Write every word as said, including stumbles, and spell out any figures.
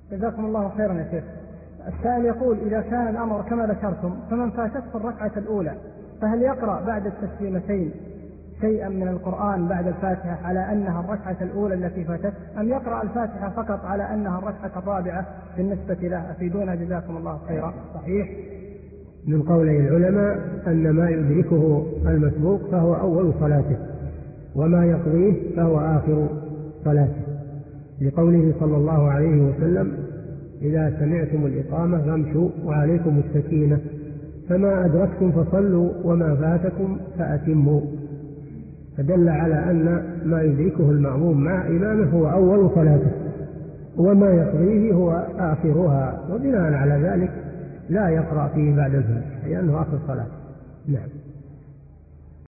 جزاكم الله خيرا يا شيخ. السائل يقول: إذا كان الأمر كما ذكرتم، فمن فاتته الركعة الأولى فهل يقرأ بعد التسليمتين شيئا من القرآن بعد الفاتحة على أنها الركعة الأولى التي فاتت، أم يقرأ الفاتحة فقط على أنها الركعة الرابعة بالنسبة له؟ أفيدونا جزاكم الله خيرا. صحيح من قولي العلماء أن ما يدركه المسبوق فهو أول صلاته، وما يقضيه فهو آخر صلاته، لقوله صلى الله عليه وسلم: إذا سمعتم الإقامة فامشوا وعليكم السكينة، فما أدركتم فصلوا وما فاتكم فأتموا. فدل على أن ما يدركه المأموم مع إمامه هو أول صلاته، وما يقضيه هو آخرها، وبناء على ذلك لا يقرأ فيه بعد الفاتحة لأنه آخر صلاته. نعم.